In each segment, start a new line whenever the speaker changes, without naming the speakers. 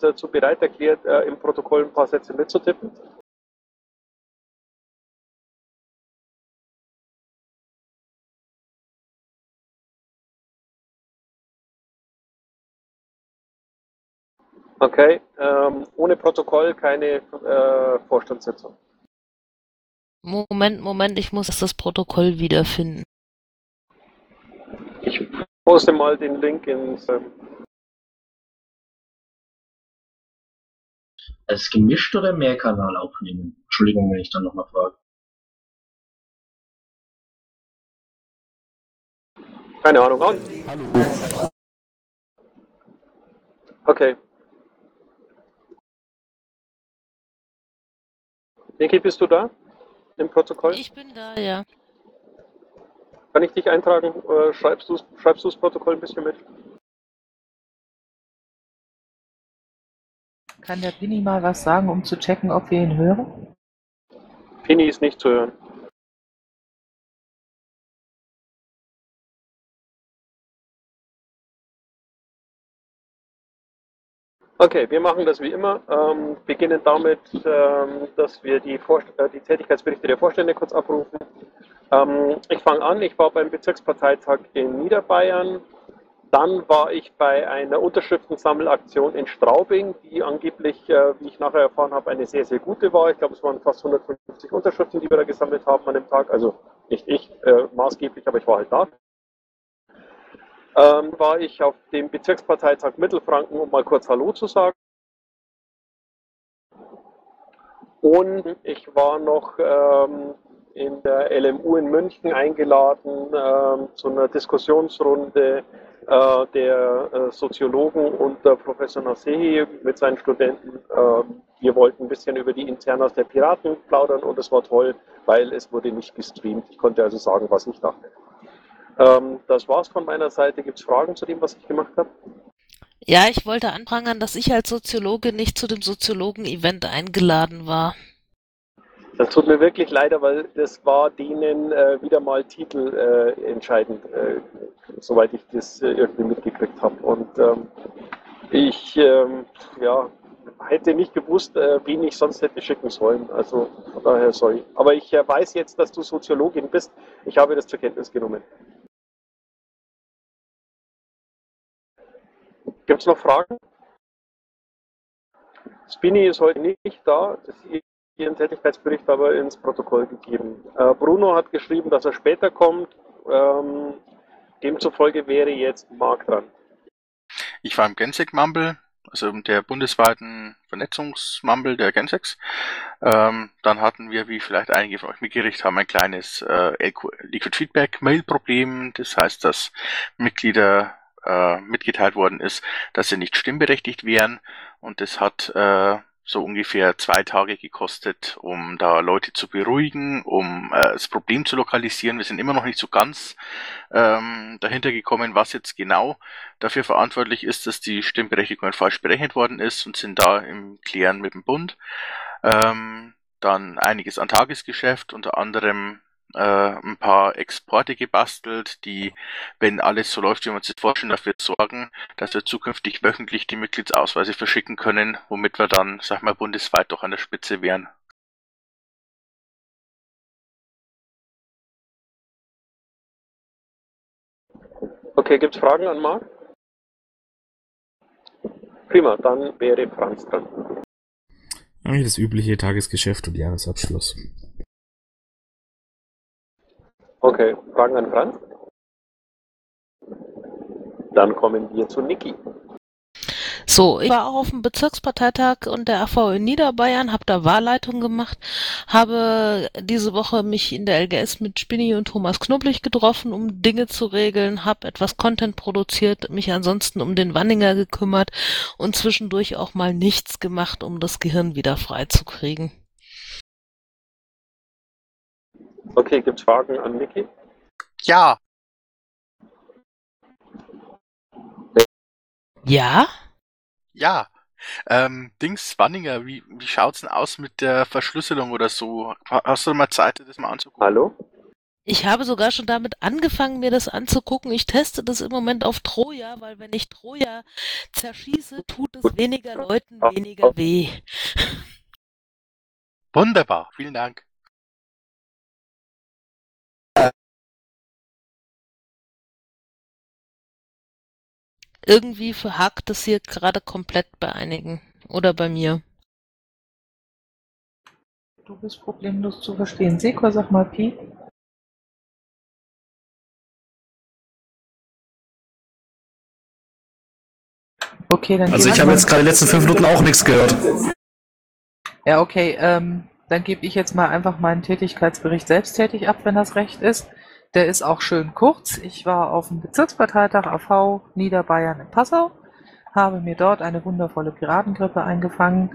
dazu bereit erklärt, im Protokoll ein paar Sätze mitzutippen? Okay, ohne Protokoll keine Vorstandssitzung.
Moment, ich muss das Protokoll wiederfinden.
Ich poste mal den Link ins.
Als gemischt oder Mehrkanal aufnehmen? Entschuldigung, wenn ich dann nochmal frage.
Keine Ahnung. Hallo. Okay. Niki, bist du da? Im Protokoll?
Ich bin da, ja.
Kann ich dich eintragen? Schreibst du das Protokoll ein bisschen mit?
Kann der Pini mal was sagen, um zu checken, ob wir ihn hören?
Pini ist nicht zu hören. Okay, wir machen das wie immer. Beginnen damit, dass wir die Tätigkeitsberichte der Vorstände kurz abrufen. Ich fange an. Ich war beim Bezirksparteitag in Niederbayern. Dann war ich bei einer Unterschriftensammelaktion in Straubing, die angeblich, wie ich nachher erfahren habe, eine sehr, sehr gute war. Ich glaube, es waren fast 150 Unterschriften, die wir da gesammelt haben an dem Tag. Also nicht ich maßgeblich, aber ich war halt da. War ich auf dem Bezirksparteitag Mittelfranken, um mal kurz Hallo zu sagen. Und ich war noch in der LMU in München eingeladen zu einer Diskussionsrunde der Soziologen und der Professor Nasehi mit seinen Studenten. Wir wollten ein bisschen über die Internas der Piraten plaudern und es war toll, weil es wurde nicht gestreamt. Ich konnte also sagen, was ich dachte. Das war's von meiner Seite. Gibt es Fragen zu dem, was ich gemacht habe?
Ja, ich wollte anprangern, dass ich als Soziologe nicht zu dem Soziologen-Event eingeladen war.
Das tut mir wirklich leid, weil das war denen wieder mal titelentscheidend, soweit ich das irgendwie mitgekriegt habe. Und ich ja, hätte nicht gewusst, wen ich sonst hätte schicken sollen. Also von daher sorry. Aber ich weiß jetzt, dass du Soziologin bist. Ich habe das zur Kenntnis genommen. Gibt es noch Fragen? Spini ist heute nicht da. Das ist ihren Tätigkeitsbericht aber ins Protokoll gegeben. Bruno hat geschrieben, dass er später kommt. Demzufolge wäre jetzt Marc dran.
Ich war im Gensec-Mumble, also der bundesweiten Vernetzungsmumble der Gensecs. Dann hatten wir, wie vielleicht einige von euch mitgekriegt haben, ein kleines Liquid Feedback Mail Problem. Das heißt, dass Mitglieder mitgeteilt worden ist, dass sie nicht stimmberechtigt wären, und das hat so ungefähr 2 Tage gekostet, um da Leute zu beruhigen, um das Problem zu lokalisieren. Wir sind immer noch nicht so ganz dahinter gekommen, was jetzt genau dafür verantwortlich ist, dass die Stimmberechtigung falsch berechnet worden ist, und sind da im Klären mit dem Bund. Dann einiges an Tagesgeschäft, unter anderem ein paar Exporte gebastelt, die, wenn alles so läuft, wie man sich vorstellen, dafür sorgen, dass wir zukünftig wöchentlich die Mitgliedsausweise verschicken können, womit wir dann, sag mal, bundesweit doch an der Spitze wären.
Okay, gibt es Fragen an Marc? Prima, dann wäre Franz dran.
Eigentlich das übliche Tagesgeschäft und Jahresabschluss.
Okay, Fragen an Franz? Dann kommen wir zu Niki.
So, ich war auch auf dem Bezirksparteitag und der AV in Niederbayern, habe da Wahlleitung gemacht, habe diese Woche mich in der LGS mit Spinni und Thomas Knoblich getroffen, um Dinge zu regeln, habe etwas Content produziert, mich ansonsten um den Wanninger gekümmert und zwischendurch auch mal nichts gemacht, um das Gehirn wieder freizukriegen.
Okay, gibt es Fragen an Niki?
Ja.
Ja?
Ja. Dings, Wanninger, wie schaut's denn aus mit der Verschlüsselung oder so? Hast du mal Zeit, das mal anzugucken?
Hallo?
Ich habe sogar schon damit angefangen, mir das anzugucken. Ich teste das im Moment auf Troja, weil wenn ich Troja zerschieße, tut es weniger Leuten weniger weh.
Wunderbar, vielen Dank.
Irgendwie verhakt es hier gerade komplett bei einigen. Oder bei mir.
Du bist problemlos zu verstehen. Seko, sag mal Pi. Okay, dann
Also ich habe jetzt gerade die letzten 5 Minuten auch nichts gehört.
Ja, okay, dann gebe ich jetzt mal einfach meinen Tätigkeitsbericht selbsttätig ab, wenn das recht ist. Der ist auch schön kurz. Ich war auf dem Bezirksparteitag AV Niederbayern in Passau, habe mir dort eine wundervolle Piratengrippe eingefangen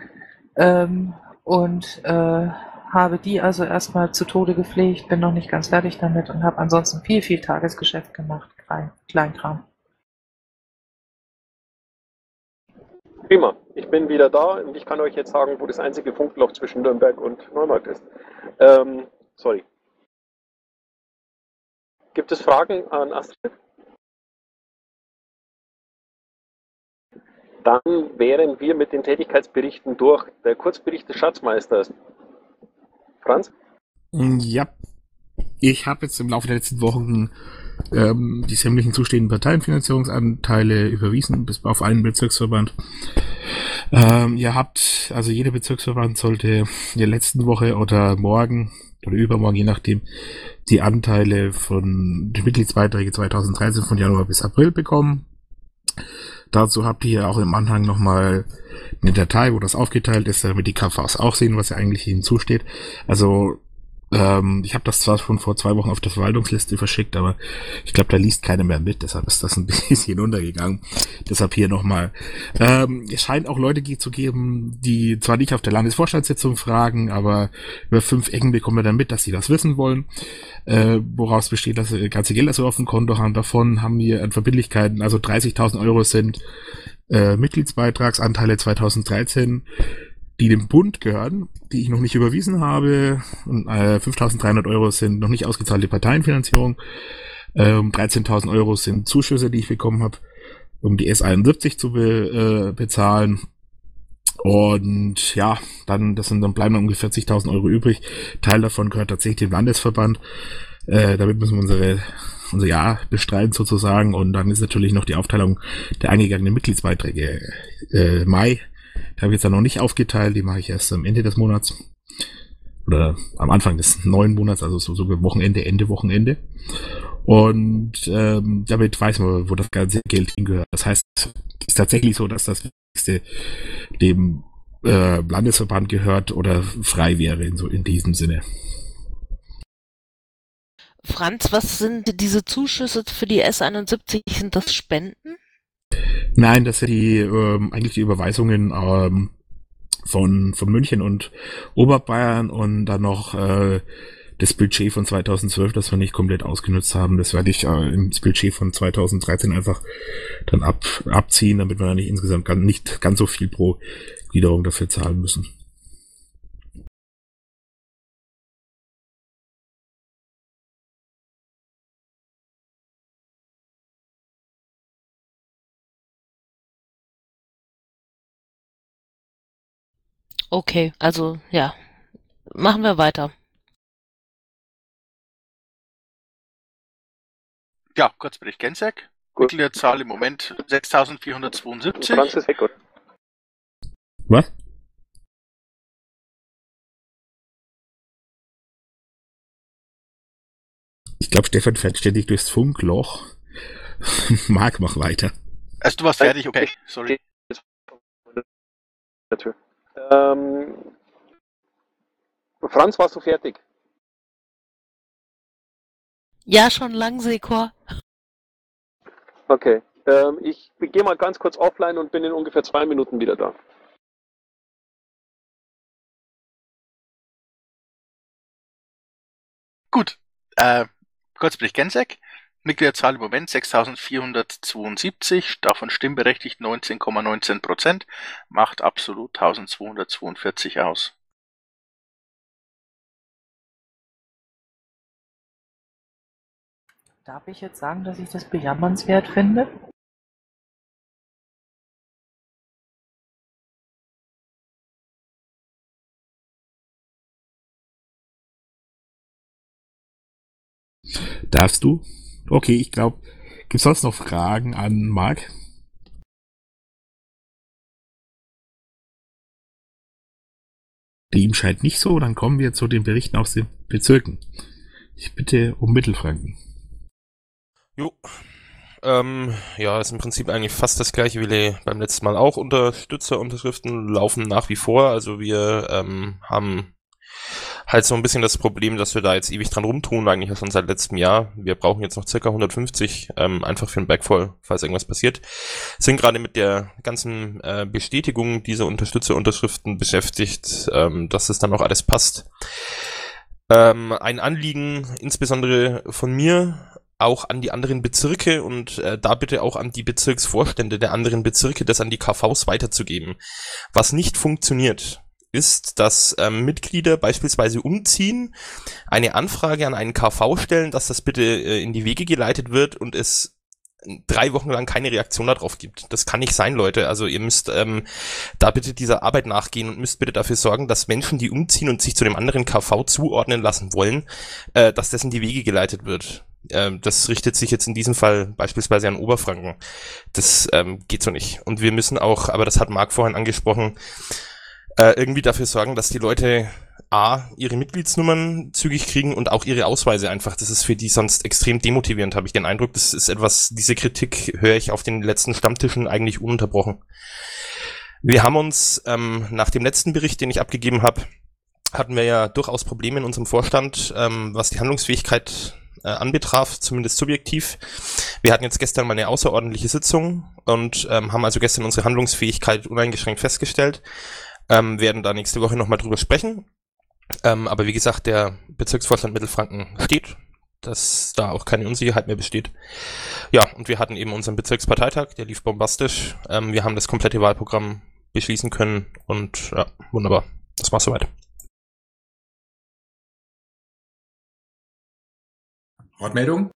und habe die also erstmal zu Tode gepflegt, bin noch nicht ganz fertig damit und habe ansonsten viel Tagesgeschäft gemacht, Kleinkram.
Prima, ich bin wieder da und ich kann euch jetzt sagen, wo das einzige Funkloch zwischen Nürnberg und Neumarkt ist. Sorry. Gibt es Fragen an Astrid? Dann wären wir mit den Tätigkeitsberichten durch. Der Kurzbericht des Schatzmeisters. Franz?
Ja, ich habe jetzt im Laufe der letzten Wochen die sämtlichen zustehenden Parteienfinanzierungsanteile überwiesen, bis auf einen Bezirksverband. Ihr habt, also jeder Bezirksverband sollte in der letzten Woche oder morgen oder übermorgen, je nachdem, die Anteile von den Mitgliedsbeiträgen 2013 von Januar bis April bekommen. Dazu habt ihr auch im Anhang nochmal eine Datei, wo das aufgeteilt ist, damit die KVs auch sehen, was ja eigentlich ihnen zusteht. Also ich habe das zwar schon vor 2 Wochen auf der Verwaltungsliste verschickt, aber ich glaube, da liest keiner mehr mit, deshalb ist das ein bisschen untergegangen. Deshalb hier nochmal. Es scheint auch Leute zu geben, die zwar nicht auf der Landesvorstandssitzung fragen, aber über 5 Ecken bekommen wir dann mit, dass sie das wissen wollen. Woraus besteht, dass wir ganze Gelder so auf dem Konto haben. Davon haben wir an Verbindlichkeiten, also 30.000 Euro sind Mitgliedsbeitragsanteile 2013, die dem Bund gehören, die ich noch nicht überwiesen habe. Und 5.300 Euro sind noch nicht ausgezahlte Parteienfinanzierung. 13.000 Euro sind Zuschüsse, die ich bekommen habe, um die S71 zu bezahlen. Und ja, dann bleiben noch ungefähr 40.000 Euro übrig. Teil davon gehört tatsächlich dem Landesverband. Damit müssen wir unser Jahr bestreiten sozusagen. Und dann ist natürlich noch die Aufteilung der eingegangenen Mitgliedsbeiträge Mai. Die habe ich jetzt noch nicht aufgeteilt, die mache ich erst am Ende des Monats. Oder am Anfang des neuen Monats, also so Wochenende, Ende Wochenende. Und damit weiß man, wo das ganze Geld hingehört. Das heißt, es ist tatsächlich so, dass das Wichtigste dem Landesverband gehört oder frei wäre in diesem Sinne.
Franz, was sind diese Zuschüsse für die S71? Sind das Spenden?
Nein, das sind eigentlich die Überweisungen von München und Oberbayern und dann noch das Budget von 2012, das wir nicht komplett ausgenutzt haben. Das werde ich ins Budget von 2013 einfach dann abziehen, damit wir dann nicht insgesamt nicht ganz so viel pro Gliederung dafür zahlen müssen.
Okay, also ja, machen wir weiter.
Ja, Kurzbericht Gensek.
Gut.
Mitgliederzahl im Moment 6.472.
Franz ist weg, gut.
Was? Ich glaube, Stefan fährt ständig durchs Funkloch. Marc, mach weiter.
Also du warst fertig, okay, sorry.
Franz, warst du fertig?
Ja, schon lang, Sekor.
Okay. Ich gehe mal ganz kurz offline und bin in ungefähr 2 Minuten wieder da.
Gut. Kurzbericht Gensek. Mitgliederzahl im Moment 6.472, davon stimmberechtigt 19,19%, macht absolut 1.242 aus.
Darf ich jetzt sagen, dass ich das bejammernswert finde?
Darfst du? Okay, ich glaube, gibt's sonst noch Fragen an Marc? Dem scheint nicht so, dann kommen wir zu den Berichten aus den Bezirken. Ich bitte um Mittelfranken.
Jo. Ja, ist im Prinzip eigentlich fast das gleiche wie beim letzten Mal auch. Unterstützerunterschriften laufen nach wie vor. Also wir haben halt so ein bisschen das Problem, dass wir da jetzt ewig dran rumtun, eigentlich ja schon seit letztem Jahr. Wir brauchen jetzt noch circa 150, einfach für den Backfall, falls irgendwas passiert. Sind gerade mit der ganzen Bestätigung dieser Unterstützerunterschriften beschäftigt, dass es dann auch alles passt. Ein Anliegen, insbesondere von mir, auch an die anderen Bezirke und da bitte auch an die Bezirksvorstände der anderen Bezirke, das an die KVs weiterzugeben. Was nicht funktioniert, ist, dass Mitglieder beispielsweise umziehen, eine Anfrage an einen KV stellen, dass das bitte in die Wege geleitet wird und es 3 Wochen lang keine Reaktion darauf gibt. Das kann nicht sein, Leute. Also ihr müsst da bitte dieser Arbeit nachgehen und müsst bitte dafür sorgen, dass Menschen, die umziehen und sich zu dem anderen KV zuordnen lassen wollen, dass das in die Wege geleitet wird. Das richtet sich jetzt in diesem Fall beispielsweise an Oberfranken. Das geht so nicht. Und wir müssen auch, aber das hat Marc vorhin angesprochen, irgendwie dafür sorgen, dass die Leute ihre Mitgliedsnummern zügig kriegen und auch ihre Ausweise einfach. Das ist für die sonst extrem demotivierend, habe ich den Eindruck. Das ist etwas, diese Kritik höre ich auf den letzten Stammtischen eigentlich ununterbrochen. Wir haben uns nach dem letzten Bericht, den ich abgegeben habe, hatten wir ja durchaus Probleme in unserem Vorstand, was die Handlungsfähigkeit anbetraf, zumindest subjektiv. Wir hatten jetzt gestern mal eine außerordentliche Sitzung und haben also gestern unsere Handlungsfähigkeit uneingeschränkt festgestellt. Werden da nächste Woche nochmal drüber sprechen. Aber wie gesagt, der Bezirksvorstand Mittelfranken steht, dass da auch keine Unsicherheit mehr besteht. Ja, und wir hatten eben unseren Bezirksparteitag, der lief bombastisch. Wir haben das komplette Wahlprogramm beschließen können und ja, wunderbar. Das war's soweit.
Wortmeldung?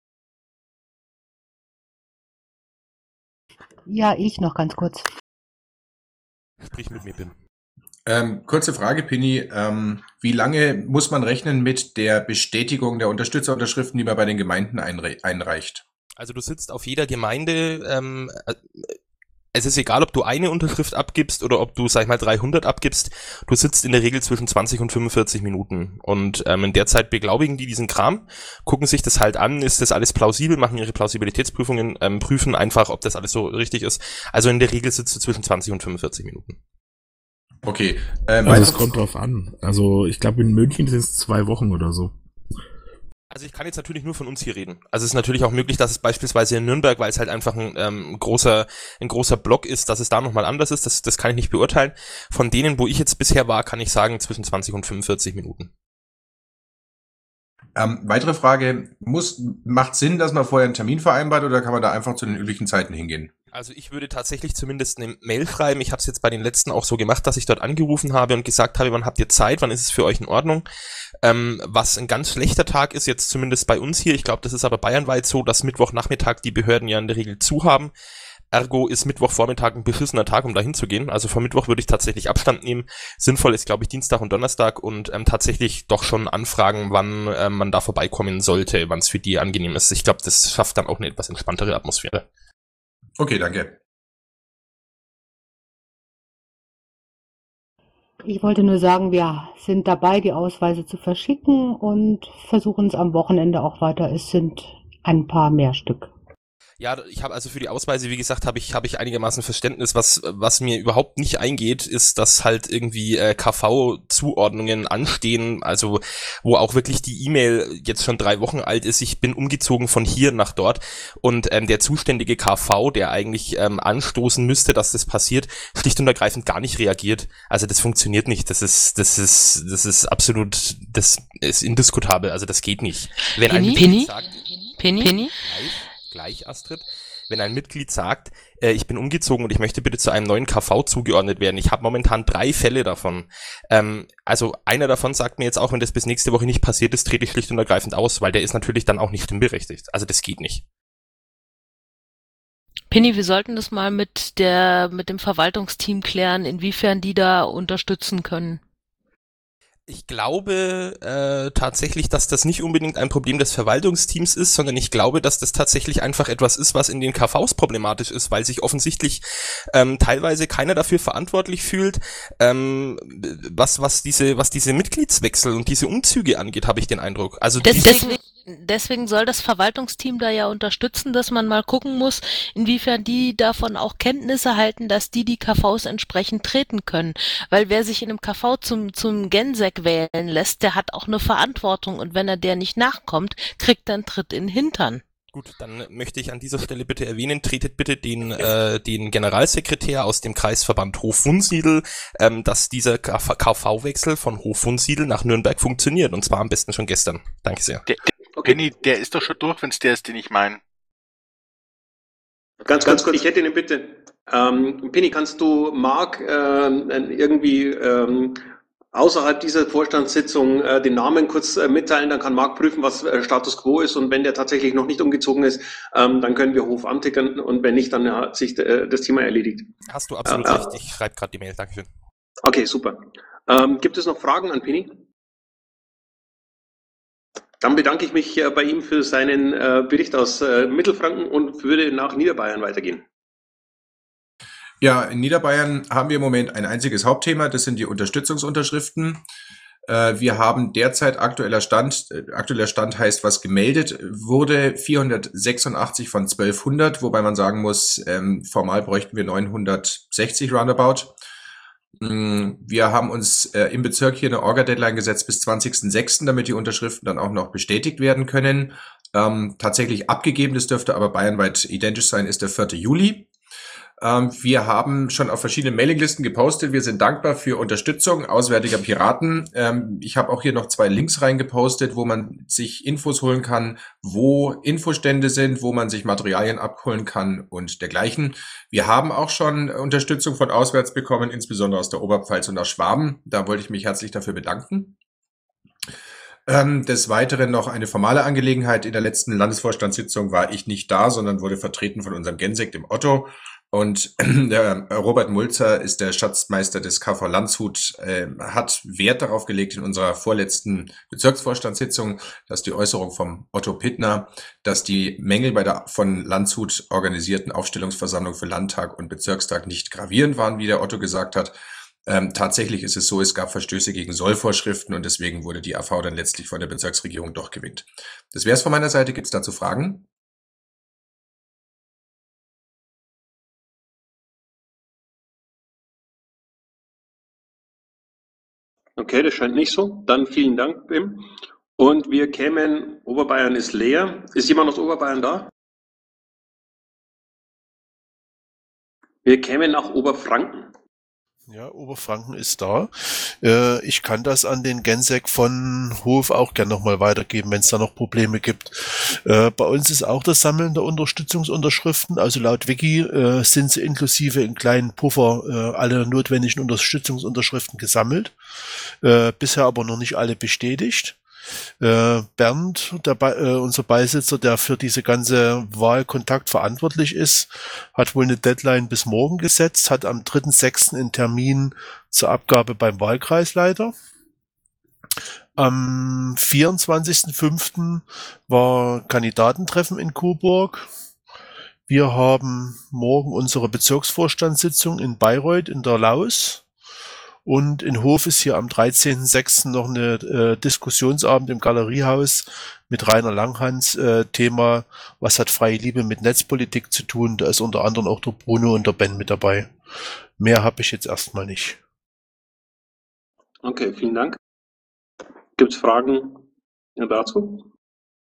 Ja, ich noch ganz kurz.
Sprich mit mir, Bin.
Kurze Frage, Pini. Wie lange muss man rechnen mit der Bestätigung der Unterstützerunterschriften, die man bei den Gemeinden einreicht?
Also du sitzt auf jeder Gemeinde, es ist egal, ob du eine Unterschrift abgibst oder ob du, sag ich mal, 300 abgibst, du sitzt in der Regel zwischen 20 und 45 Minuten. Und in der Zeit beglaubigen die diesen Kram, gucken sich das halt an, ist das alles plausibel, machen ihre Plausibilitätsprüfungen, prüfen einfach, ob das alles so richtig ist. Also in der Regel sitzt du zwischen 20 und 45 Minuten.
Okay.
Also es kommt drauf an. Also ich glaube in München sind es 2 Wochen oder so.
Also ich kann jetzt natürlich nur von uns hier reden. Also es ist natürlich auch möglich, dass es beispielsweise in Nürnberg, weil es halt einfach ein großer Block ist, dass es da nochmal anders ist. Das kann ich nicht beurteilen. Von denen, wo ich jetzt bisher war, kann ich sagen zwischen 20 und 45 Minuten.
Weitere Frage. Macht Sinn, dass man vorher einen Termin vereinbart oder kann man da einfach zu den üblichen Zeiten hingehen?
Also ich würde tatsächlich zumindest eine Mail schreiben. Ich habe es jetzt bei den letzten auch so gemacht, dass ich dort angerufen habe und gesagt habe, wann habt ihr Zeit, wann ist es für euch in Ordnung? Was ein ganz schlechter Tag ist, jetzt zumindest bei uns hier, ich glaube, das ist aber bayernweit so, dass Mittwochnachmittag die Behörden ja in der Regel zu haben. Ergo ist Mittwochvormittag ein beschissener Tag, um da hinzugehen. Also vom Mittwoch würde ich tatsächlich Abstand nehmen. Sinnvoll ist, glaube ich, Dienstag und Donnerstag und tatsächlich doch schon anfragen, wann man da vorbeikommen sollte, wann es für die angenehm ist. Ich glaube, das schafft dann auch eine etwas entspanntere Atmosphäre.
Okay, danke.
Ich wollte nur sagen, wir sind dabei, die Ausweise zu verschicken und versuchen es am Wochenende auch weiter. Es sind ein paar mehr Stück.
Ja, ich habe also für die Ausweise, wie gesagt, habe ich einigermaßen Verständnis. Was mir überhaupt nicht eingeht, ist, dass halt irgendwie KV-Zuordnungen anstehen, also wo auch wirklich die E-Mail jetzt schon 3 Wochen alt ist. Ich bin umgezogen von hier nach dort und der zuständige KV, der eigentlich anstoßen müsste, dass das passiert, schlicht und ergreifend gar nicht reagiert. Also das funktioniert nicht. Das ist absolut, das ist indiskutabel. Also das geht nicht. Wenn ein Mitglied sagt,
Penny?
Gleich, Astrid. wenn ein Mitglied sagt, ich bin umgezogen und ich möchte bitte zu einem neuen KV zugeordnet werden. Ich habe momentan 3 Fälle davon. Also einer davon sagt mir jetzt auch, wenn das bis nächste Woche nicht passiert ist, trete ich schlicht und ergreifend aus, weil der ist natürlich dann auch nicht stimmberechtigt. Also das geht nicht.
Penny, wir sollten das mal mit dem Verwaltungsteam klären, inwiefern die da unterstützen können.
Ich glaube tatsächlich, dass das nicht unbedingt ein Problem des Verwaltungsteams ist, sondern ich glaube, dass das tatsächlich einfach etwas ist, was in den KVs problematisch ist, weil sich offensichtlich teilweise keiner dafür verantwortlich fühlt, was diese Mitgliedswechsel und diese Umzüge angeht, habe ich den Eindruck. Also
Deswegen soll das Verwaltungsteam da ja unterstützen, dass man mal gucken muss, inwiefern die davon auch Kenntnis erhalten, dass die KVs entsprechend treten können. Weil wer sich in einem KV zum Gensec wählen lässt, der hat auch eine Verantwortung und wenn er der nicht nachkommt, kriegt er einen Tritt in den Hintern.
Gut, dann möchte ich an dieser Stelle bitte erwähnen, tretet bitte den Generalsekretär aus dem Kreisverband Hof-Wunsiedel, dass dieser KV-Wechsel von Hof-Wunsiedel nach Nürnberg funktioniert und zwar am besten schon gestern. Danke sehr.
Penny, der ist doch schon durch, wenn es der ist, den ich meine.
Ganz kurz, ich hätte eine Bitte. Penny, kannst du Marc irgendwie außerhalb dieser Vorstandssitzung den Namen kurz mitteilen? Dann kann Marc prüfen, was Status Quo ist und wenn der tatsächlich noch nicht umgezogen ist, dann können wir Hof antickern und wenn nicht, dann hat sich das Thema erledigt.
Hast du absolut recht. Ich schreibe gerade die Mail. Dankeschön.
Okay, super. Gibt es noch Fragen an Penny? Dann bedanke ich mich bei ihm für seinen Bericht aus Mittelfranken und würde nach Niederbayern weitergehen.
Ja, in Niederbayern haben wir im Moment ein einziges Hauptthema, das sind die Unterstützungsunterschriften. Wir haben derzeit aktueller Stand heißt, was gemeldet wurde, 486 von 1200, wobei man sagen muss, formal bräuchten wir 960 roundabout. Wir haben uns im Bezirk hier eine Orga-Deadline gesetzt bis 20.06., damit die Unterschriften dann auch noch bestätigt werden können. Tatsächlich abgegeben, das dürfte aber bayernweit identisch sein, ist der 4. Juli. Wir haben schon auf verschiedenen Mailinglisten gepostet. Wir sind dankbar für Unterstützung auswärtiger Piraten. Ich habe auch hier noch 2 Links reingepostet, wo man sich Infos holen kann, wo Infostände sind, wo man sich Materialien abholen kann und dergleichen. Wir haben auch schon Unterstützung von auswärts bekommen, insbesondere aus der Oberpfalz und aus Schwaben. Da wollte ich mich herzlich dafür bedanken. Des Weiteren noch eine formale Angelegenheit. In der letzten Landesvorstandssitzung war ich nicht da, sondern wurde vertreten von unserem Gensek, dem Otto. Und der Robert Mulzer ist der Schatzmeister des KV Landshut, hat Wert darauf gelegt in unserer vorletzten Bezirksvorstandssitzung, dass die Äußerung vom Otto Pittner, dass die Mängel bei der von Landshut organisierten Aufstellungsversammlung für Landtag und Bezirkstag nicht gravierend waren, wie der Otto gesagt hat. Tatsächlich ist es so, es gab Verstöße gegen Sollvorschriften und deswegen wurde die AV dann letztlich von der Bezirksregierung doch gewinnt. Das wäre es von meiner Seite. Gibt es dazu Fragen?
Okay, das scheint nicht so. Dann vielen Dank, Bim. Und wir kämen, Oberbayern ist leer. Ist jemand aus Oberbayern da? Wir kämen nach Oberfranken.
Ja, Oberfranken ist da. Ich kann das an den Gensek von Hof auch gern nochmal weitergeben, wenn es da noch Probleme gibt. Bei uns ist auch das Sammeln der Unterstützungsunterschriften. Also laut Wiki sind sie inklusive in kleinen Puffer alle notwendigen Unterstützungsunterschriften gesammelt. Bisher aber noch nicht alle bestätigt. Bernd, unser Beisitzer, der für diese ganze Wahlkontakt verantwortlich ist, hat wohl eine Deadline bis morgen gesetzt, hat am 3.6. einen Termin zur Abgabe beim Wahlkreisleiter. Am 24.05. war Kandidatentreffen in Coburg. Wir haben morgen unsere Bezirksvorstandssitzung in Bayreuth in der Laus. Und in Hof ist hier am 13.06. noch eine Diskussionsabend im Galeriehaus mit Rainer Langhans. Thema, was hat freie Liebe mit Netzpolitik zu tun? Da ist unter anderem auch der Bruno und der Ben mit dabei. Mehr habe ich jetzt erstmal nicht.
Okay, vielen Dank. Gibt es Fragen dazu?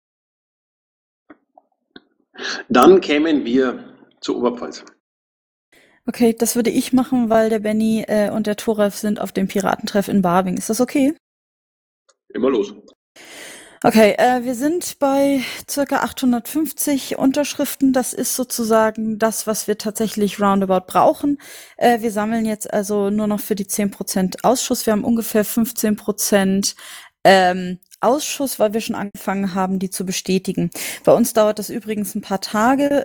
Dann kämen wir zur Oberpfalz.
Okay, das würde ich machen, weil der Benny und der Thoralf sind auf dem Piratentreff in Barwing. Ist das okay?
Immer los.
Okay, wir sind bei circa 850 Unterschriften. Das ist sozusagen das, was wir tatsächlich roundabout brauchen. Wir sammeln jetzt also nur noch für die 10% Ausschuss. Wir haben ungefähr 15% Ausschuss, weil wir schon angefangen haben, die zu bestätigen. Bei uns dauert das übrigens ein paar Tage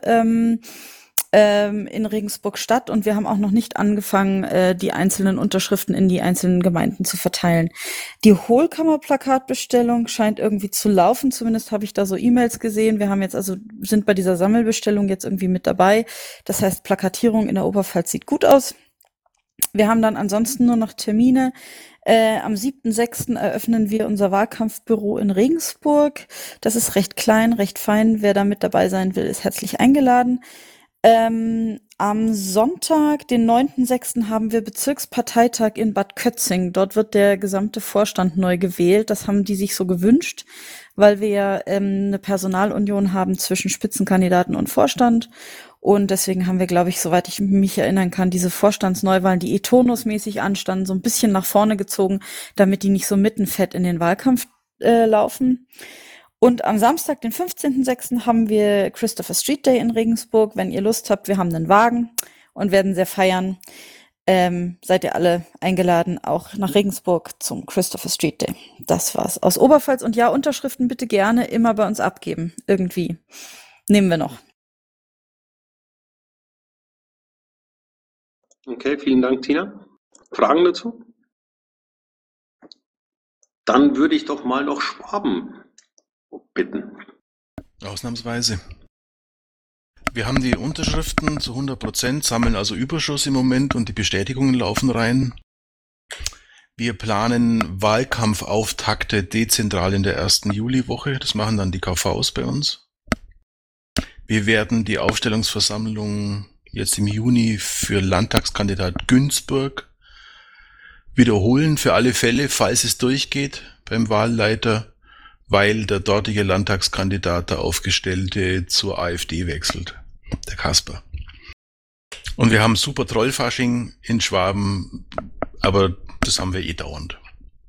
in Regensburg-Stadt und wir haben auch noch nicht angefangen, die einzelnen Unterschriften in die einzelnen Gemeinden zu verteilen. Die Hohlkammerplakatbestellung scheint irgendwie zu laufen, zumindest habe ich da so E-Mails gesehen. Wir haben jetzt sind bei dieser Sammelbestellung jetzt irgendwie mit dabei. Das heißt, Plakatierung in der Oberpfalz sieht gut aus. Wir haben dann ansonsten nur noch Termine. Am 7.6. eröffnen wir unser Wahlkampfbüro in Regensburg. Das ist recht klein, recht fein. Wer da mit dabei sein will, ist herzlich eingeladen. Am Sonntag, den 9.6., haben wir Bezirksparteitag in Bad Kötzing. Dort wird der gesamte Vorstand neu gewählt. Das haben die sich so gewünscht, weil wir ja eine Personalunion haben zwischen Spitzenkandidaten und Vorstand. Und deswegen haben wir, glaube ich, soweit ich mich erinnern kann, diese Vorstandsneuwahlen, die turnusmäßig anstanden, so ein bisschen nach vorne gezogen, damit die nicht so mittenfett in den Wahlkampf laufen. Und am Samstag, den 15.06., haben wir Christopher Street Day in Regensburg. Wenn ihr Lust habt, wir haben einen Wagen und werden sehr feiern. Seid ihr alle eingeladen, auch nach Regensburg zum Christopher Street Day. Das war's aus Oberpfalz. Und ja, Unterschriften bitte gerne immer bei uns abgeben. Irgendwie. Nehmen wir noch.
Okay, vielen Dank, Tina. Fragen dazu? Dann würde ich doch mal noch Schwaben bitten.
Ausnahmsweise. Wir haben die Unterschriften zu 100%, sammeln also Überschuss im Moment und die Bestätigungen laufen rein. Wir planen Wahlkampfauftakte dezentral in der ersten Juliwoche. Das machen dann die KVs bei uns. Wir werden die Aufstellungsversammlung jetzt im Juni für Landtagskandidat Günzburg wiederholen, für alle Fälle, falls es durchgeht beim Wahlleiter, weil der dortige Landtagskandidat, der Aufgestellte, zur AfD wechselt, der Kasper. Und wir haben super Trollfasching in Schwaben, aber das haben wir eh dauernd.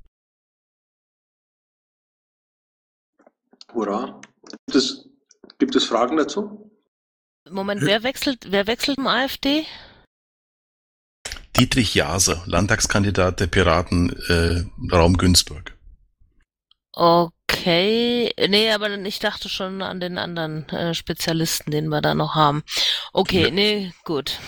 Hurra. Gibt es Fragen dazu?
Moment, wer wechselt zum AfD?
Dietrich Jaser, Landtagskandidat der Piraten, Raum Günzburg.
Okay, nee, aber ich dachte schon an den anderen Spezialisten, den wir da noch haben. Okay, ja. Nee, gut.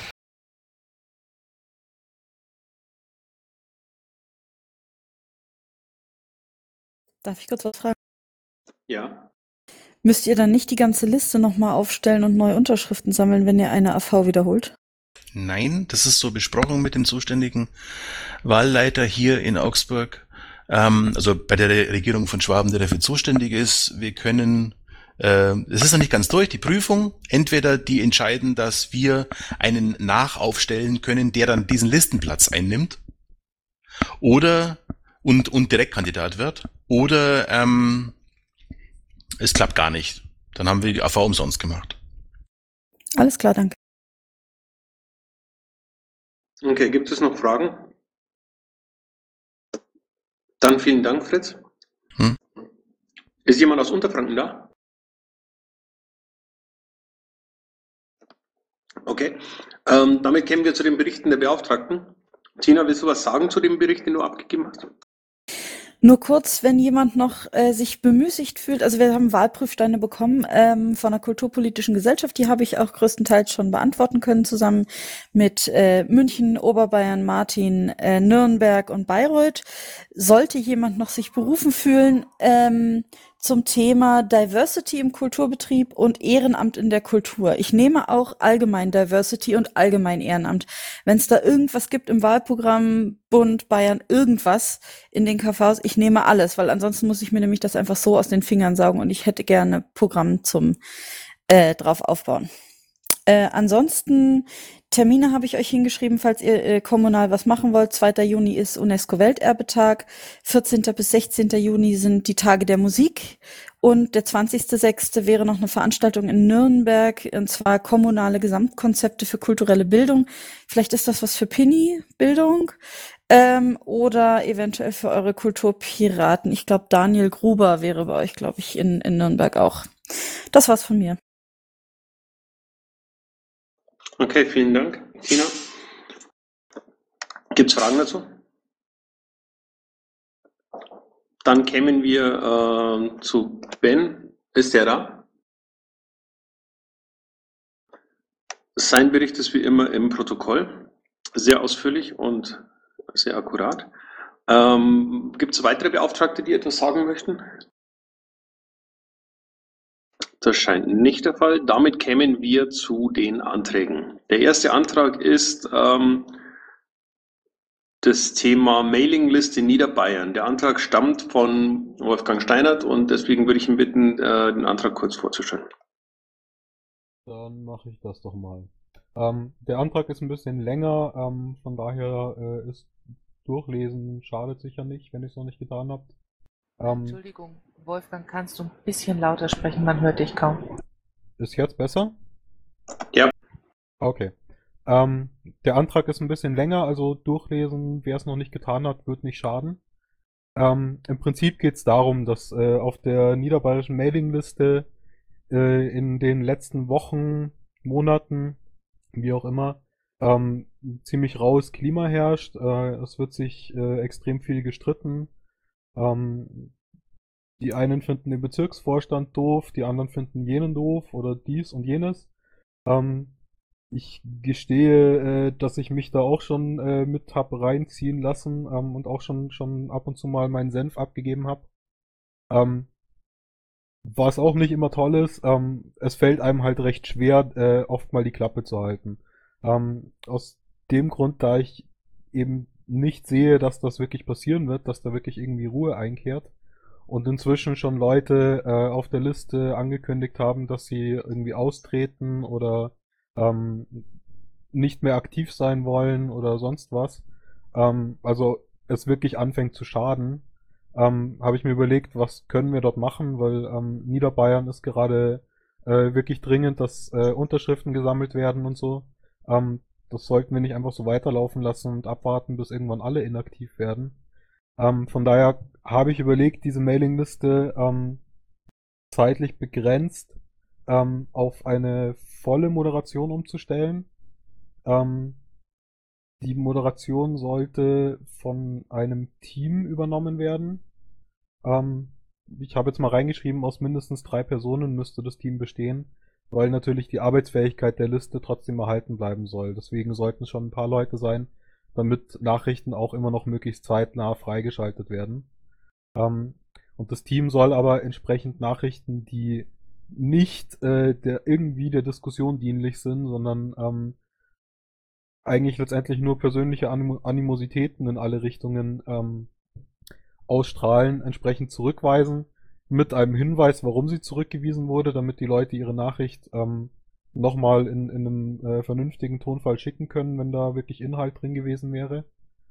Darf ich kurz was fragen?
Ja.
Müsst ihr dann nicht die ganze Liste nochmal aufstellen und neue Unterschriften sammeln, wenn ihr eine AV wiederholt?
Nein, das ist so besprochen mit dem zuständigen Wahlleiter hier in Augsburg. Also bei der Regierung von Schwaben, der dafür zuständig ist. Wir können, es ist noch nicht ganz durch, die Prüfung. Entweder die entscheiden, dass wir einen nachaufstellen können, der dann diesen Listenplatz einnimmt. Oder, und Direktkandidat wird. Oder, es klappt gar nicht. Dann haben wir die AV umsonst gemacht.
Alles klar, danke.
Okay, gibt es noch Fragen? Dann vielen Dank, Fritz. Ist jemand aus Unterfranken da? Okay, damit kämen wir zu den Berichten der Beauftragten. Tina, willst du was sagen zu dem Bericht, den du abgegeben hast?
Nur kurz, wenn jemand noch sich bemüßigt fühlt, also wir haben Wahlprüfsteine bekommen von der Kulturpolitischen Gesellschaft, die habe ich auch größtenteils schon beantworten können, zusammen mit München, Oberbayern, Martin, Nürnberg und Bayreuth. Sollte jemand noch sich berufen fühlen zum Thema Diversity im Kulturbetrieb und Ehrenamt in der Kultur. Ich nehme auch allgemein Diversity und allgemein Ehrenamt. Wenn es da irgendwas gibt im Wahlprogramm, Bund, Bayern, irgendwas in den KVs, ich nehme alles, weil ansonsten muss ich mir nämlich das einfach so aus den Fingern saugen und ich hätte gerne Programm zum drauf aufbauen. Ansonsten Termine habe ich euch hingeschrieben, falls ihr kommunal was machen wollt. 2. Juni ist UNESCO-Welterbetag. 14. bis 16. Juni sind die Tage der Musik. Und der 20.06. wäre noch eine Veranstaltung in Nürnberg, und zwar kommunale Gesamtkonzepte für kulturelle Bildung. Vielleicht ist das was für Pini, Bildung. Oder eventuell für eure Kulturpiraten. Ich glaube, Daniel Gruber wäre bei euch, glaube ich, in Nürnberg auch. Das war's von mir.
Okay, vielen Dank, Tina. Gibt es Fragen dazu? Dann kämen wir zu Ben. Ist der da? Sein Bericht ist wie immer im Protokoll. Sehr ausführlich und sehr akkurat. Gibt es weitere Beauftragte, die etwas sagen möchten? Das scheint nicht der Fall. Damit kämen wir zu den Anträgen. Der erste Antrag ist das Thema Mailingliste Niederbayern. Der Antrag stammt von Wolfgang Steinert und deswegen würde ich ihn bitten, den Antrag kurz vorzustellen.
Dann mache ich das doch mal. Der Antrag ist ein bisschen länger, von daher ist Durchlesen schadet sicher nicht, wenn ich es noch nicht getan habe.
Entschuldigung, Wolfgang, kannst du ein bisschen lauter sprechen? Man hört dich kaum.
Ist jetzt besser?
Ja.
Okay. Der Antrag ist ein bisschen länger, also durchlesen, wer es noch nicht getan hat, wird nicht schaden. Im Prinzip geht es darum, dass auf der niederbayerischen Mailingliste in den letzten Wochen, Monaten, wie auch immer, ziemlich raues Klima herrscht. Es wird sich extrem viel gestritten. Die einen finden den Bezirksvorstand doof, die anderen finden jenen doof oder dies und jenes. Ich gestehe, dass ich mich da auch schon mit hab reinziehen lassen und auch schon ab und zu mal meinen Senf abgegeben habe. Was auch nicht immer toll ist, es fällt einem halt recht schwer, oft mal die Klappe zu halten. Aus dem Grund, da ich eben nicht sehe, dass das wirklich passieren wird, dass da wirklich irgendwie Ruhe einkehrt und inzwischen schon Leute auf der Liste angekündigt haben, dass sie irgendwie austreten oder nicht mehr aktiv sein wollen oder sonst was. Also es wirklich anfängt zu schaden. Habe ich mir überlegt, was können wir dort machen, weil Niederbayern ist gerade wirklich dringend, dass Unterschriften gesammelt werden und so. Das sollten wir nicht einfach so weiterlaufen lassen und abwarten, bis irgendwann alle inaktiv werden. Von daher habe ich überlegt, diese Mailingliste zeitlich begrenzt auf eine volle Moderation umzustellen. Die Moderation sollte von einem Team übernommen werden. Ich habe jetzt mal reingeschrieben, aus mindestens 3 Personen müsste das Team bestehen, weil natürlich die Arbeitsfähigkeit der Liste trotzdem erhalten bleiben soll. Deswegen sollten es schon ein paar Leute sein, damit Nachrichten auch immer noch möglichst zeitnah freigeschaltet werden. Und das Team soll aber entsprechend Nachrichten, die nicht irgendwie der Diskussion dienlich sind, sondern eigentlich letztendlich nur persönliche Animositäten in alle Richtungen ausstrahlen, entsprechend zurückweisen, mit einem Hinweis, warum sie zurückgewiesen wurde, damit die Leute ihre Nachricht nochmal in einem vernünftigen Tonfall schicken können, wenn da wirklich Inhalt drin gewesen wäre.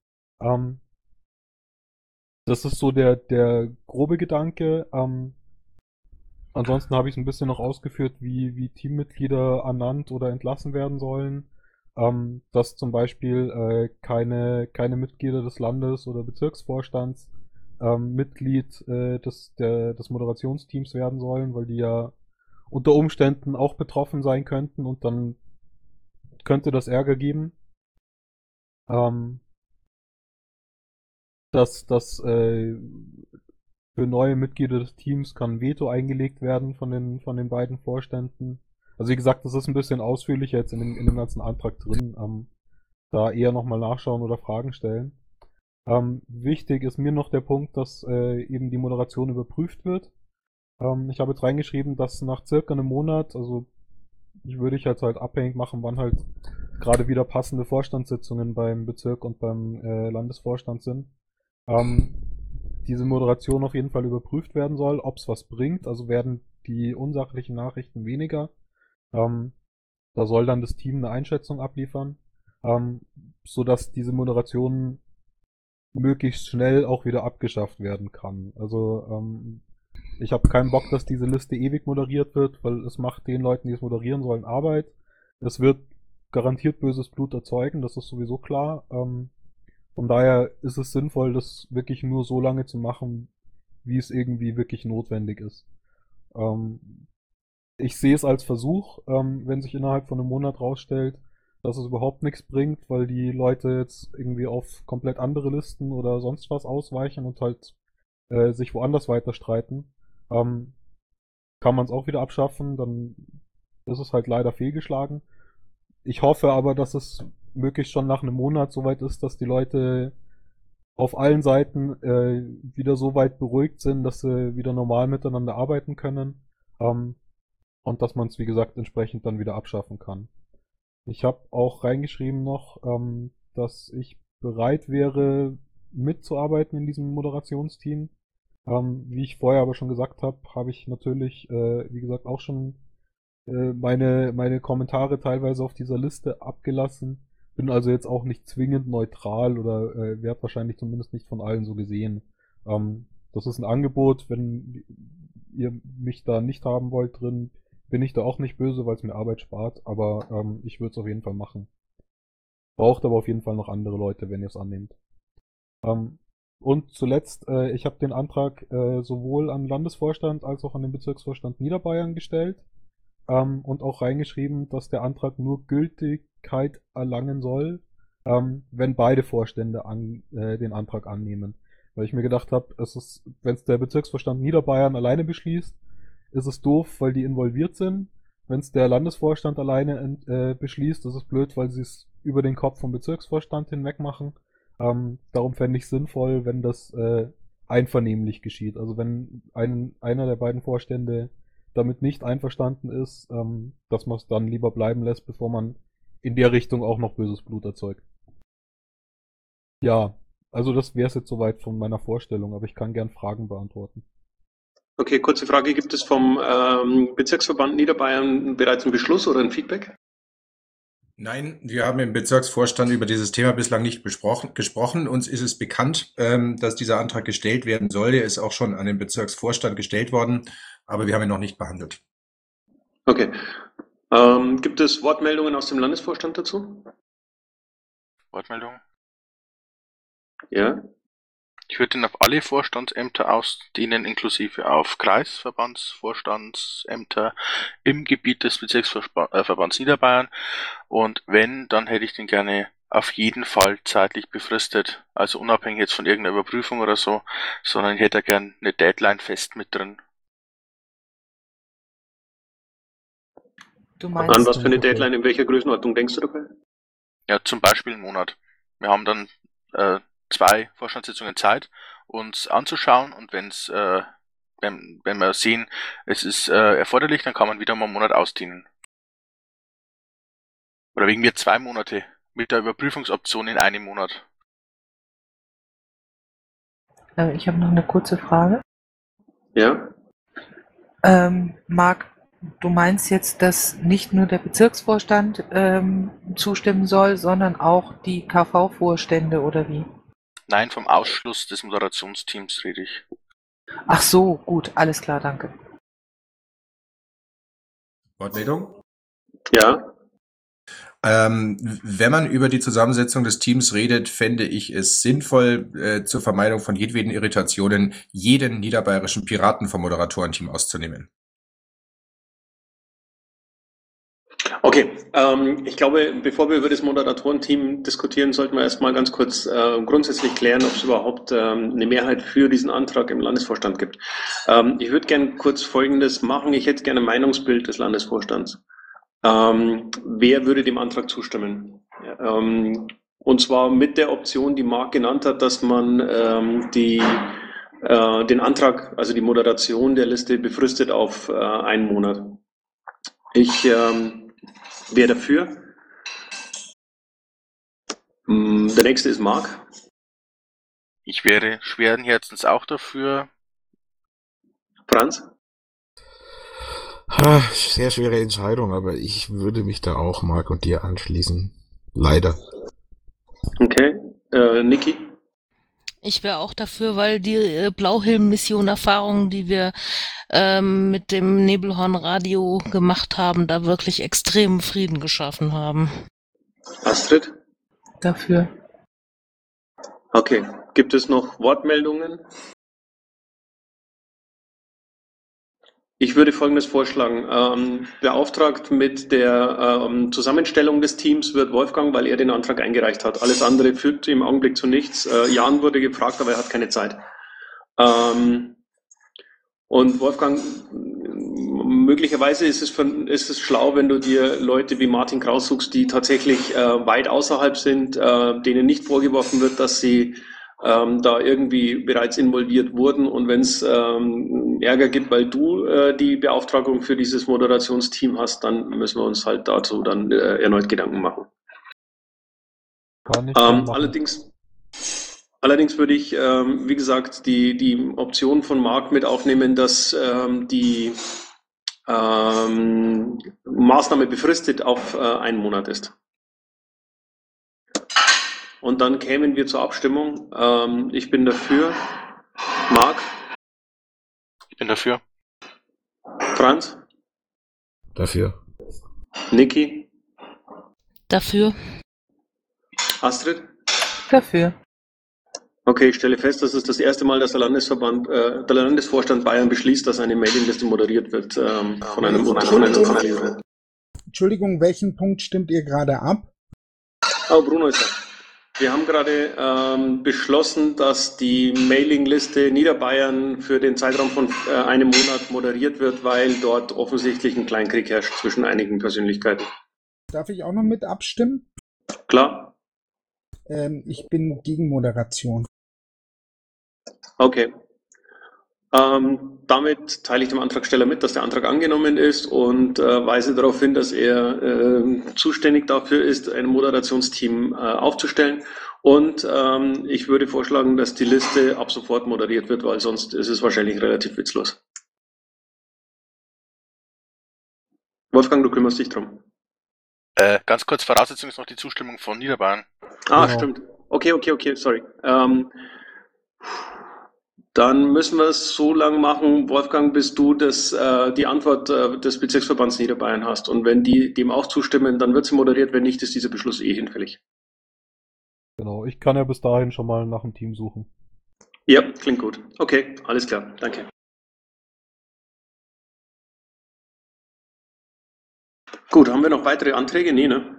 Das ist so der grobe Gedanke. Ansonsten habe ich es ein bisschen noch ausgeführt, wie Teammitglieder ernannt oder entlassen werden sollen. Dass zum Beispiel keine Mitglieder des Landes oder Bezirksvorstands Mitglied des Moderationsteams werden sollen, weil die ja unter Umständen auch betroffen sein könnten und dann könnte das Ärger geben. Dass für neue Mitglieder des Teams kann ein Veto eingelegt werden von den beiden Vorständen. Also wie gesagt, das ist ein bisschen ausführlicher jetzt in dem ganzen Antrag drin. Da eher nochmal nachschauen oder Fragen stellen. Wichtig ist mir noch der Punkt, dass eben die Moderation überprüft wird. Ich habe jetzt reingeschrieben, dass nach circa einem Monat, also ich würde jetzt halt abhängig machen, wann halt gerade wieder passende Vorstandssitzungen beim Bezirk und beim Landesvorstand sind, diese Moderation auf jeden Fall überprüft werden soll, ob es was bringt. Also werden die unsachlichen Nachrichten weniger. Da soll dann das Team eine Einschätzung abliefern, sodass diese Moderation möglichst schnell auch wieder abgeschafft werden kann. Also ich habe keinen Bock, dass diese Liste ewig moderiert wird, weil es macht den Leuten, die es moderieren sollen, Arbeit. Es wird garantiert böses Blut erzeugen, das ist sowieso klar. Von daher ist es sinnvoll, das wirklich nur so lange zu machen, wie es irgendwie wirklich notwendig ist. Ich sehe es als Versuch, wenn sich innerhalb von einem Monat rausstellt, dass es überhaupt nichts bringt, weil die Leute jetzt irgendwie auf komplett andere Listen oder sonst was ausweichen und halt sich woanders weiter streiten. Kann man es auch wieder abschaffen, dann ist es halt leider fehlgeschlagen. Ich hoffe aber, dass es möglichst schon nach einem Monat soweit ist, dass die Leute auf allen Seiten wieder so weit beruhigt sind, dass sie wieder normal miteinander arbeiten können. Und dass man es, wie gesagt, entsprechend dann wieder abschaffen kann. Ich habe auch reingeschrieben noch, dass ich bereit wäre, mitzuarbeiten in diesem Moderationsteam. Wie ich vorher aber schon gesagt habe ich natürlich, wie gesagt, auch schon meine Kommentare teilweise auf dieser Liste abgelassen. Bin also jetzt auch nicht zwingend neutral oder werde wahrscheinlich zumindest nicht von allen so gesehen. Das ist ein Angebot, wenn ihr mich da nicht haben wollt drin, bin ich da auch nicht böse, weil es mir Arbeit spart, aber ich würde es auf jeden Fall machen. Braucht aber auf jeden Fall noch andere Leute, wenn ihr es annehmt. Und zuletzt, ich habe den Antrag sowohl an den Landesvorstand als auch an den Bezirksvorstand Niederbayern gestellt und auch reingeschrieben, dass der Antrag nur Gültigkeit erlangen soll, wenn beide Vorstände den Antrag annehmen. Weil ich mir gedacht habe, wenn es der Bezirksvorstand Niederbayern alleine beschließt, ist es doof, weil die involviert sind. Wenn es der Landesvorstand alleine beschließt, ist es blöd, weil sie es über den Kopf vom Bezirksvorstand hinweg machen. Darum fände ich sinnvoll, wenn das einvernehmlich geschieht. Also wenn einer der beiden Vorstände damit nicht einverstanden ist, dass man es dann lieber bleiben lässt, bevor man in der Richtung auch noch böses Blut erzeugt. Ja, also das wäre es jetzt soweit von meiner Vorstellung, aber ich kann gern Fragen beantworten.
Okay, kurze Frage. Gibt es vom Bezirksverband Niederbayern bereits einen Beschluss oder ein Feedback?
Nein, wir haben im Bezirksvorstand über dieses Thema bislang nicht gesprochen. Uns ist es bekannt, dass dieser Antrag gestellt werden soll. Der ist auch schon an den Bezirksvorstand gestellt worden, aber wir haben ihn noch nicht behandelt.
Okay. Gibt es Wortmeldungen aus dem Landesvorstand dazu?
Wortmeldung?
Ja.
Ich würde ihn auf alle Vorstandsämter ausdehnen, inklusive auf Kreisverbandsvorstandsämter im Gebiet des Bezirksverbands Niederbayern. Und wenn, dann hätte ich den gerne auf jeden Fall zeitlich befristet. Also unabhängig jetzt von irgendeiner Überprüfung oder so, sondern ich hätte gern eine Deadline fest mit drin.
Du meinst, an was für eine Deadline, in welcher Größenordnung denkst du dabei?
Ja, zum Beispiel einen Monat. Wir haben dann 2 Vorstandssitzungen Zeit, uns anzuschauen, und wenn wir sehen, es ist erforderlich, dann kann man wieder mal einen Monat ausdehnen. Oder wegen mir 2 Monate mit der Überprüfungsoption in einem Monat.
Ich habe noch eine kurze Frage.
Ja.
Marc, du meinst jetzt, dass nicht nur der Bezirksvorstand zustimmen soll, sondern auch die KV-Vorstände oder wie?
Nein, vom Ausschluss des Moderationsteams rede ich.
Ach so, gut, alles klar, danke.
Wortmeldung?
Ja.
Wenn man über die Zusammensetzung des Teams redet, fände ich es sinnvoll, zur Vermeidung von jedweden Irritationen jeden niederbayerischen Piraten vom Moderatorenteam auszunehmen.
Okay, ich glaube, bevor wir über das Moderatorenteam diskutieren, sollten wir erstmal ganz kurz grundsätzlich klären, ob es überhaupt eine Mehrheit für diesen Antrag im Landesvorstand gibt. Ich würde gerne kurz Folgendes machen. Ich hätte gerne ein Meinungsbild des Landesvorstands. Wer würde dem Antrag zustimmen? Und zwar mit der Option, die Marc genannt hat, dass man den Antrag, also die Moderation der Liste, befristet auf einen Monat. Ich wäre dafür. Der nächste ist Marc.
Ich wäre schweren Herzens auch dafür.
Franz?
Sehr schwere Entscheidung, aber ich würde mich da auch Marc und dir anschließen. Leider.
Okay. Niki?
Ich wäre auch dafür, weil die Blauhelm-Mission-Erfahrungen, die wir mit dem Nebelhorn-Radio gemacht haben, da wirklich extremen Frieden geschaffen haben.
Astrid?
Dafür.
Okay, gibt es noch Wortmeldungen? Ich würde Folgendes vorschlagen. Beauftragt mit der Zusammenstellung des Teams wird Wolfgang, weil er den Antrag eingereicht hat. Alles andere führt im Augenblick zu nichts. Jan wurde gefragt, aber er hat keine Zeit. Und Wolfgang, möglicherweise ist es schlau, wenn du dir Leute wie Martin Kraus suchst, die tatsächlich weit außerhalb sind, denen nicht vorgeworfen wird, dass sie da irgendwie bereits involviert wurden. Und wenn es Ärger gibt, weil du die Beauftragung für dieses Moderationsteam hast, dann müssen wir uns halt dazu dann erneut Gedanken machen.
Kann ich gern machen.
Allerdings würde ich, wie gesagt, die Option von Marc mit aufnehmen, dass die Maßnahme befristet auf einen Monat ist. Und dann kämen wir zur Abstimmung. Ich bin dafür. Marc?
Ich bin dafür.
Franz?
Dafür.
Niki?
Dafür.
Astrid?
Dafür.
Okay, ich stelle fest, das ist das erste Mal, dass der Landesvorstand Bayern beschließt, dass eine Mailingliste moderiert wird von einem Unternehmen.
Entschuldigung, welchen Punkt stimmt ihr gerade ab?
Oh, Bruno ist da. Wir haben gerade beschlossen, dass die Mailingliste Niederbayern für den Zeitraum von einem Monat moderiert wird, weil dort offensichtlich ein Kleinkrieg herrscht zwischen einigen Persönlichkeiten.
Darf ich auch noch mit abstimmen?
Klar.
Ich bin gegen Moderation.
Okay. Damit teile ich dem Antragsteller mit, dass der Antrag angenommen ist und weise darauf hin, dass er zuständig dafür ist, ein Moderationsteam aufzustellen. Und ich würde vorschlagen, dass die Liste ab sofort moderiert wird, weil sonst ist es wahrscheinlich relativ witzlos. Wolfgang, du kümmerst dich drum.
Ganz kurz, Voraussetzung ist noch die Zustimmung von Niederbayern.
Ah, stimmt. Okay, sorry. Dann müssen wir es so lang machen, Wolfgang, bis du die Antwort des Bezirksverbands Niederbayern hast. Und wenn die dem auch zustimmen, dann wird sie moderiert. Wenn nicht, ist dieser Beschluss hinfällig.
Genau, ich kann ja bis dahin schon mal nach einem Team suchen.
Ja, klingt gut. Okay, alles klar. Danke. Gut, haben wir noch weitere Anträge? Nee, ne?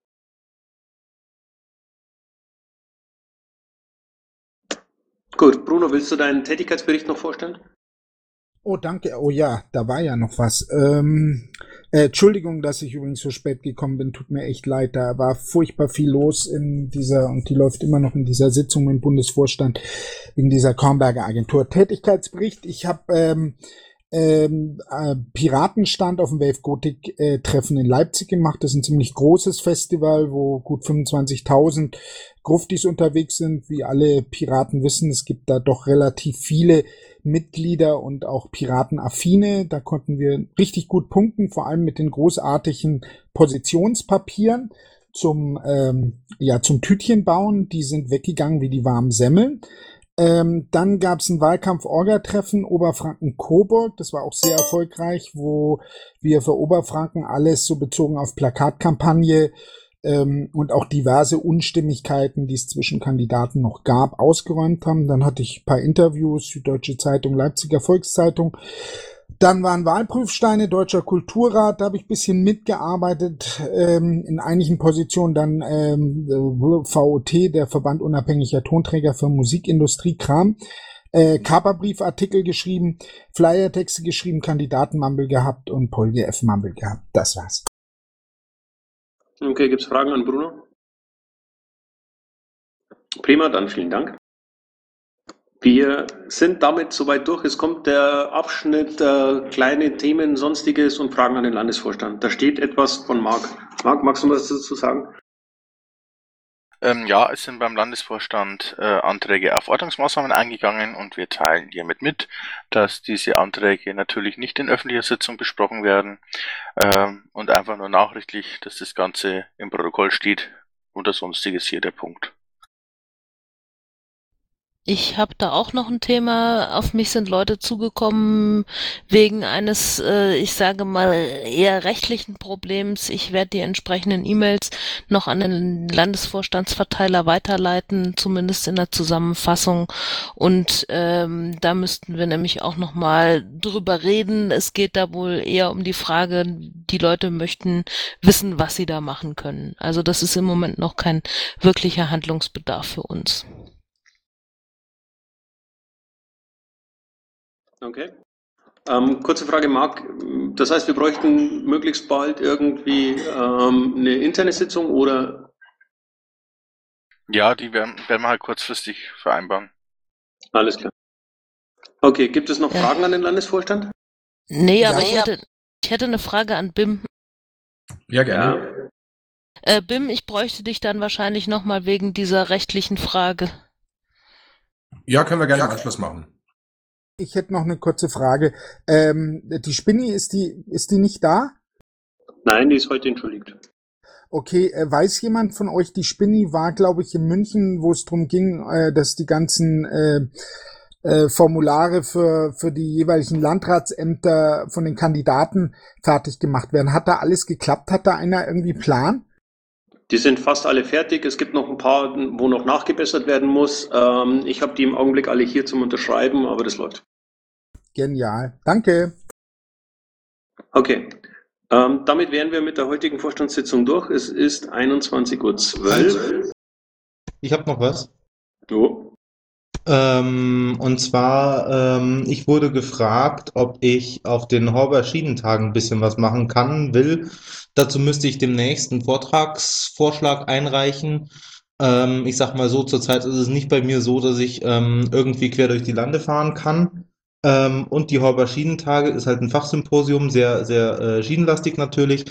Gut, Bruno, willst du deinen Tätigkeitsbericht noch vorstellen?
Oh, danke. Oh ja, da war ja noch was. Entschuldigung, dass ich übrigens so spät gekommen bin. Tut mir echt leid. Da war furchtbar viel los und die läuft immer noch in dieser Sitzung im Bundesvorstand wegen dieser Kornberger Agentur. Tätigkeitsbericht. Ich habe Piratenstand auf dem Wave Gothic Treffen in Leipzig gemacht. Das ist ein ziemlich großes Festival, wo gut 25.000 Gruftis unterwegs sind. Wie alle Piraten wissen, es gibt da doch relativ viele Mitglieder und auch Piratenaffine. Da konnten wir richtig gut punkten, vor allem mit den großartigen Positionspapieren zum Tütchen bauen. Die sind weggegangen wie die warmen Semmeln. Dann gab es ein Wahlkampf-Orga-Treffen Oberfranken-Coburg. Das war auch sehr erfolgreich, wo wir für Oberfranken alles so bezogen auf Plakatkampagne und auch diverse Unstimmigkeiten, die es zwischen Kandidaten noch gab, ausgeräumt haben. Dann hatte ich ein paar Interviews, Süddeutsche Zeitung, Leipziger Volkszeitung. Dann waren Wahlprüfsteine, Deutscher Kulturrat, da habe ich ein bisschen mitgearbeitet, in einigen Positionen. Dann VOT, der Verband unabhängiger Tonträger für Musikindustrie, Kram. Kaperbriefartikel geschrieben, Flyertexte geschrieben, Kandidatenmumble gehabt und PolGF-Mumble gehabt. Das war's.
Okay, gibt's Fragen an Bruno? Prima, dann vielen Dank. Wir sind damit soweit durch. Es kommt der Abschnitt kleine Themen, Sonstiges und Fragen an den Landesvorstand. Da steht etwas von Marc. Marc, magst du was dazu sagen?
Ja, es sind beim Landesvorstand Anträge auf Ordnungsmaßnahmen eingegangen und wir teilen hiermit mit, dass diese Anträge natürlich nicht in öffentlicher Sitzung besprochen werden und einfach nur nachrichtlich, dass das Ganze im Protokoll steht. Unter Sonstiges hier der Punkt.
Ich habe da auch noch ein Thema. Auf mich sind Leute zugekommen wegen eines, ich sage mal, eher rechtlichen Problems. Ich werde die entsprechenden E-Mails noch an den Landesvorstandsverteiler weiterleiten, zumindest in der Zusammenfassung. Und da müssten wir nämlich auch noch mal drüber reden. Es geht da wohl eher um die Frage, die Leute möchten wissen, was sie da machen können. Also das ist im Moment noch kein wirklicher Handlungsbedarf für uns.
Okay. Kurze Frage, Marc. Das heißt, wir bräuchten möglichst bald irgendwie eine interne Sitzung oder?
Ja, die werden wir halt kurzfristig vereinbaren.
Alles klar. Okay, gibt es noch Fragen an den Landesvorstand?
Nee, aber ich hätte eine Frage an BIM.
Ja, gerne.
BIM, ich bräuchte dich dann wahrscheinlich nochmal wegen dieser rechtlichen Frage.
Ja, können wir gerne im Anschluss machen.
Ich hätte noch eine kurze Frage. Die Spinni, ist die nicht da?
Nein, die ist heute entschuldigt.
Okay, weiß jemand von euch, die Spinni war, glaube ich, in München, wo es darum ging, dass die ganzen Formulare für die jeweiligen Landratsämter von den Kandidaten fertig gemacht werden. Hat da alles geklappt? Hat da einer irgendwie Plan?
Die sind fast alle fertig. Es gibt noch ein paar, wo noch nachgebessert werden muss. Ich habe die im Augenblick alle hier zum Unterschreiben, aber das läuft.
Genial. Danke.
Okay. Damit wären wir mit der heutigen Vorstandssitzung durch. Es ist 21:12 Uhr.
Ich habe noch was.
Du?
Und zwar, ich wurde gefragt, ob ich auf den Horber Schienentagen ein bisschen was machen will. Dazu müsste ich demnächst einen Vortragsvorschlag einreichen. Ich sag mal so, zurzeit ist es nicht bei mir so, dass ich irgendwie quer durch die Lande fahren kann. Und die Horber Schienentage ist halt ein Fachsymposium, sehr, sehr schienenlastig natürlich.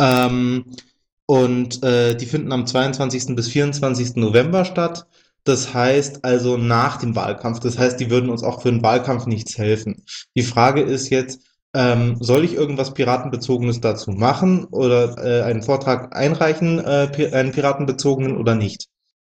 Und die finden am 22. bis 24. November statt. Das heißt also nach dem Wahlkampf. Das heißt, die würden uns auch für den Wahlkampf nichts helfen. Die Frage ist jetzt, soll ich irgendwas Piratenbezogenes dazu machen oder einen Vortrag einreichen, einen Piratenbezogenen oder nicht?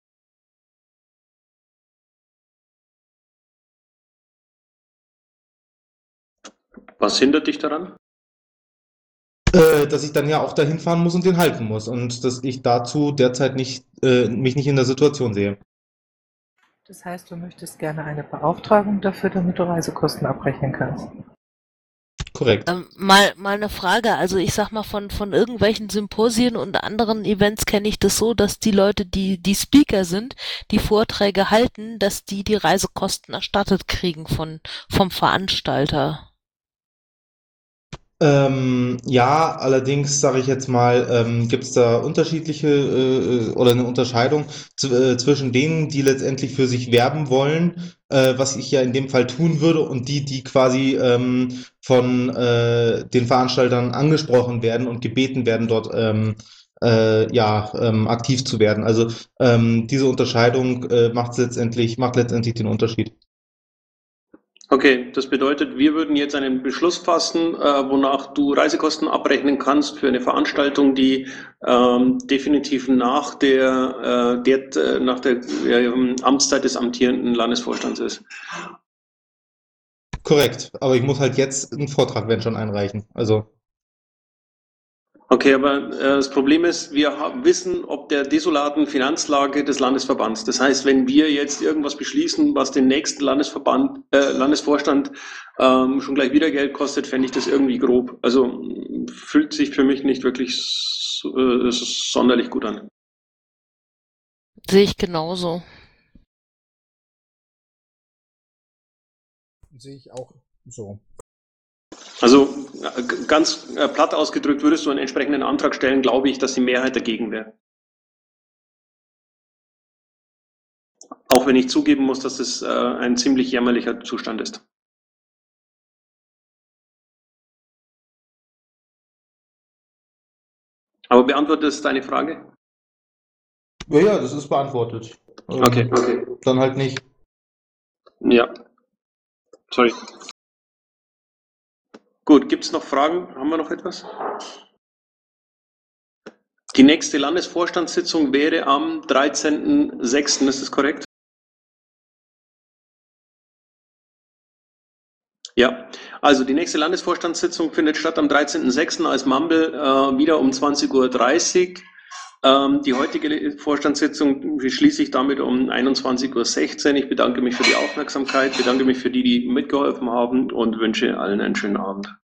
Was hindert dich daran?
Dass ich dann ja auch dahin fahren muss und den halten muss und dass ich dazu derzeit mich nicht in der Situation sehe.
Das heißt, du möchtest gerne eine Beauftragung dafür, damit du Reisekosten abrechnen kannst.
Korrekt.
Mal eine Frage, also ich sag mal, von irgendwelchen Symposien und anderen Events kenne ich das so, dass die Leute, die Speaker sind, die Vorträge halten, dass die Reisekosten erstattet kriegen vom Veranstalter.
Ja, allerdings sage ich jetzt mal, gibt es da unterschiedliche oder eine Unterscheidung zwischen denen, die letztendlich für sich werben wollen, was ich ja in dem Fall tun würde, und die quasi von den Veranstaltern angesprochen werden und gebeten werden, dort aktiv zu werden. Also diese Unterscheidung macht letztendlich den Unterschied.
Okay, das bedeutet, wir würden jetzt einen Beschluss fassen, wonach du Reisekosten abrechnen kannst für eine Veranstaltung, die definitiv nach der Amtszeit des amtierenden Landesvorstands ist.
Korrekt, aber ich muss halt jetzt einen Vortrag, wenn schon, einreichen. Also.
Okay, aber das Problem ist, wir wissen ob der desolaten Finanzlage des Landesverbands. Das heißt, wenn wir jetzt irgendwas beschließen, was den nächsten Landesvorstand schon gleich wieder Geld kostet, fände ich das irgendwie grob. Also fühlt sich für mich nicht wirklich sonderlich gut an.
Sehe ich genauso.
Sehe ich auch so.
Also ganz platt ausgedrückt, würdest du einen entsprechenden Antrag stellen, glaube ich, dass die Mehrheit dagegen wäre. Auch wenn ich zugeben muss, dass es ein ziemlich jämmerlicher Zustand ist. Aber beantwortet es deine Frage?
Ja, das ist beantwortet.
Okay.
Dann halt nicht.
Ja. Sorry. Gut, gibt es noch Fragen? Haben wir noch etwas? Die nächste Landesvorstandssitzung wäre am 13.06., ist das korrekt? Ja, also die nächste Landesvorstandssitzung findet statt am 13.06. als Mumble wieder um 20:30 Uhr. Die heutige Vorstandssitzung schließe ich damit um 21:16 Uhr. Ich bedanke mich für die Aufmerksamkeit, bedanke mich für die, die mitgeholfen haben und wünsche allen einen schönen Abend.